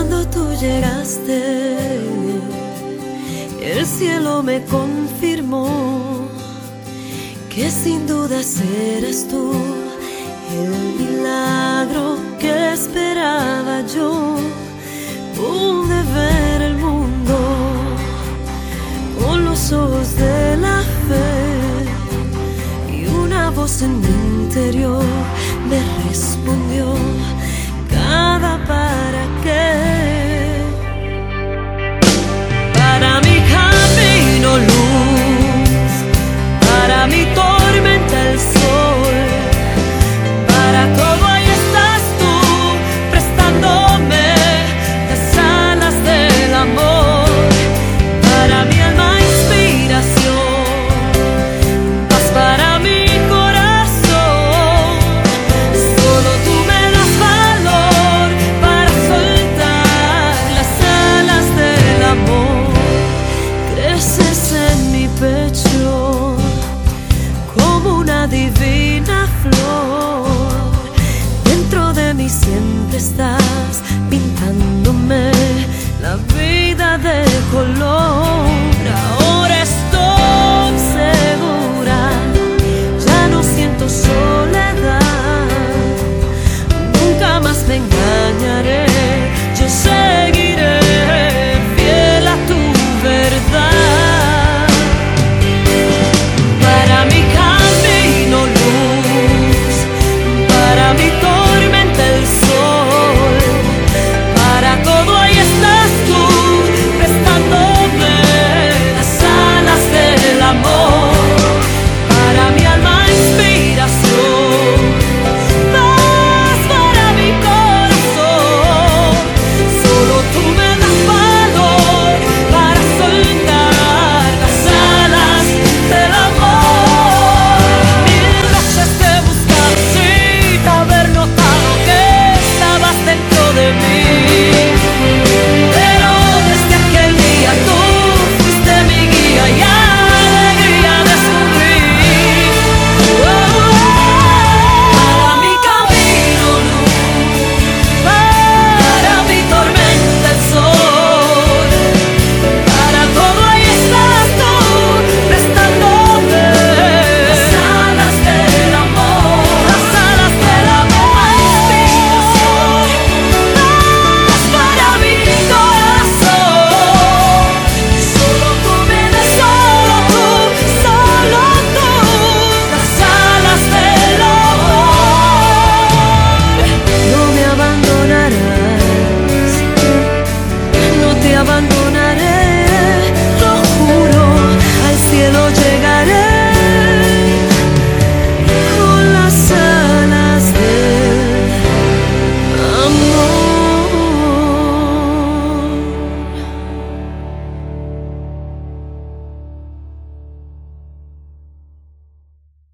Cuando tú llegaste, el cielo me confirmó que sin duda eras tú el milagro que esperaba yo. Pude ver el mundo con los ojos de la fe y una voz en mi interior me respondió: cada para qué. Para mi camino luz, para mi tormenta el sol, para todo ahí estás tú, prestándome las alas del amor. Para mi alma inspiración, paz para mi corazón. Solo tú me das valor para soltar las alas del amor. Creces en mi pecho como una divina flor. Dentro de mí siempre estás pintándome la vida de color.